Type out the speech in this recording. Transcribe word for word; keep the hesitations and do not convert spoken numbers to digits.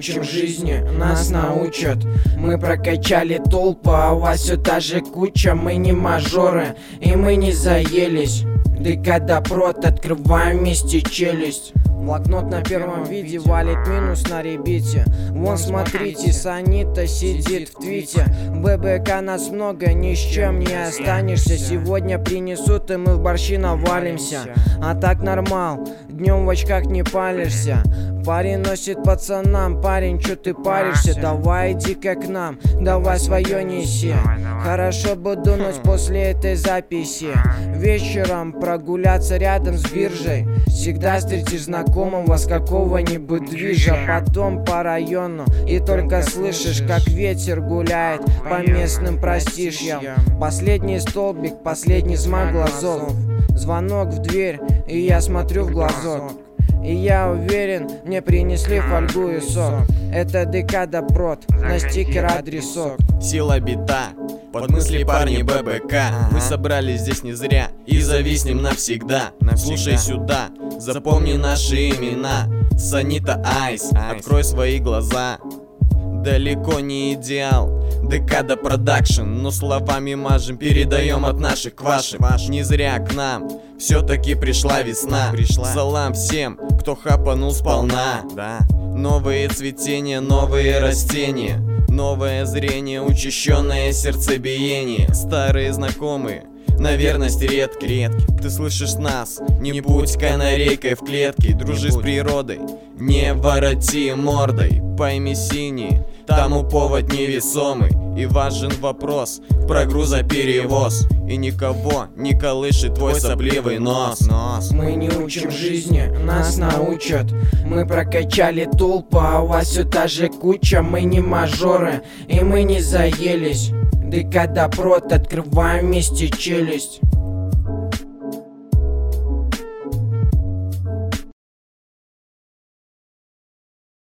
учим жизни, нас научат. Мы прокачали толпу, а у вас все та же куча. Мы не мажоры, и мы не заелись. Декада прот, открываем вместе челюсть. Блокнот на первом виде валит минус на ребите. Вон смотрите, Санита сидит в твите. ББК нас много, ни с чем не останешься. Сегодня принесут, и мы в борщи навалимся. А так нормал, днем в очках не палишься. Парень носит пацанам, парень, чё ты паришься? Давай иди-ка к нам, давай свое неси. Хорошо бы дунуть после этой записи. Вечером прогуляться рядом с биржей. Всегда встретишь знакомого с какого-нибудь движа. Потом по району, и только слышишь, как ветер гуляет по местным простишьям. Последний столбик, последний взмах глазов. Звонок в дверь, и я смотрю в глазок. И я уверен, мне принесли фольгу и сок. Это Декада прот, на стикер адресок. Сила бита, под мысли парни ББК. Мы собрались здесь не зря и зависнем навсегда. Слушай сюда, запомни наши имена. Санита Айс, открой свои глаза. Далеко не идеал, Декада продакшн, но словами мажем, передаем от наших к вашим. Не зря к нам все-таки пришла весна. Салам всем, кто хапанул сполна. Новые цветения, новые растения, новое зрение, учащенное сердцебиение. Старые знакомые, на верность редки, редки. Ты слышишь нас, не будь канарейкой в клетке. Дружи с природой, не вороти мордой. Пойми синий, тому повод невесомый. И важен вопрос про грузоперевоз. И никого не колышет твой сопливый нос. Мы не учим жизни, нас научат. Мы прокачали толпу, а у вас все та же куча. Мы не мажоры, и мы не заелись. Декада прот, открываем вместе челюсть.